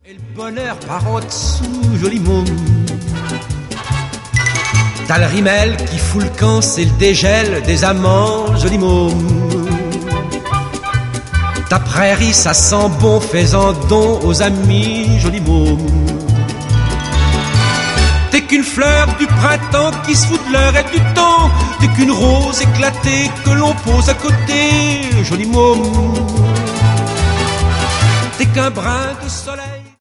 Et le bonheur par en dessous, joli môme. T'as le rimel qui fout le camp, c'est le dégel des amants, joli môme. Ta prairie, ça sent bon, fais-en don aux amis, joli môme. T'es qu'une fleur du printemps qui se fout de l'heure et du temps. T'es qu'une rose éclatée que l'on pose à côté, joli môme. T'es qu'un brin de soleil.